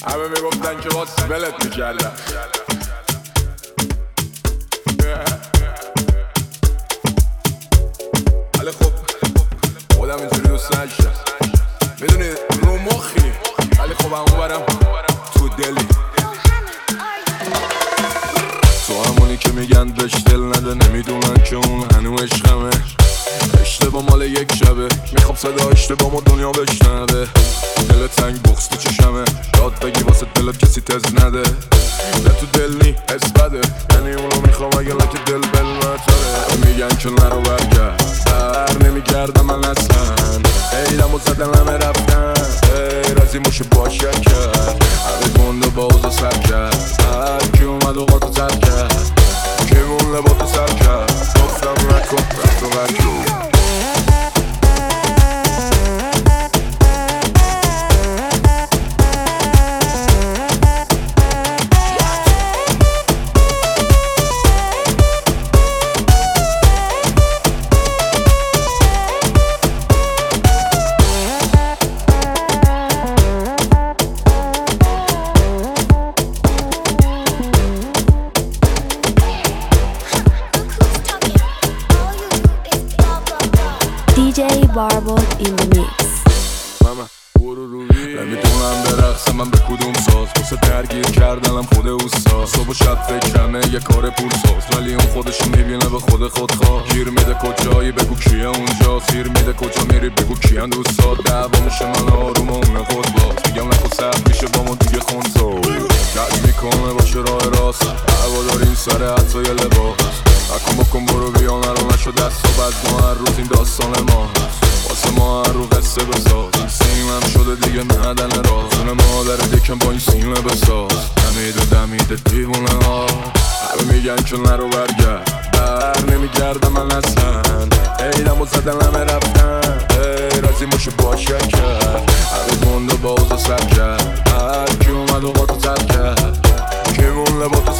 همه میگفتن که باز ولت میکردم. ولی خب خودم اینجوری دوست نشتم، میدونی رو مخی، ولی خب همون برم تو دلی. تو همونی که میگن بهش دل نده، نمیدونن که اون هنو عشقمه. اشتباه مال یک شبه، میخوام صدا اشتباه دنیا بشنوه. دل تنگ بغض تو چشمه، داد بگی واسه دلت کسی تز نده. نه تو دل نی حس بده، یعنی اونو میخوام اگه لکه دل بل نتره. میگن که نرو برگرد، بر نمیگردم من اصلا. ایدم و زدن همه رفتن، رازی موشه باشه کرد. همه گنده با اوزا سر کرد، هر کی اومد و قاطو تر کرد. کی مون لباتو سر کرد، گفتم نکن رفت و برکن. DJ Barbot in the mix. نمیتونم برقصم من به کدوم ساز، واسه درگیر کردنم خود اوستا. صبح و شب فکرمه یه کار پول ساز، ولی اون خودشو میبینه به خود خواه. گیر میده کجایی بگو کیه اونجا، سیر میده کجا میری بگو کیان دوستات. دعوا میشه من آروم و اون خود باز، میگم نکن سخت میشه با ما دیگه خونسو. کج میکنه باشه راه راست، هوا داریم سر حتی یه لباس. نکن بکن برو بیا نرو نشو دست و بد ما هر روز این داستان ماست. واسه ما هر رو قصه بساز، این سیمم شده دیگه معدن راز. اون مادر دکم با این سینه بساز، دمیده دیوونه ها. همه میگن که نرو برگرد، بر نمیگردم من اصلا. ایدم و زدن همه رفتن، رازی موشه باشه کرد. همه گنده با اوزا سر کرد، هر کی اومد و قاطو تر کرد. کی مون لباتو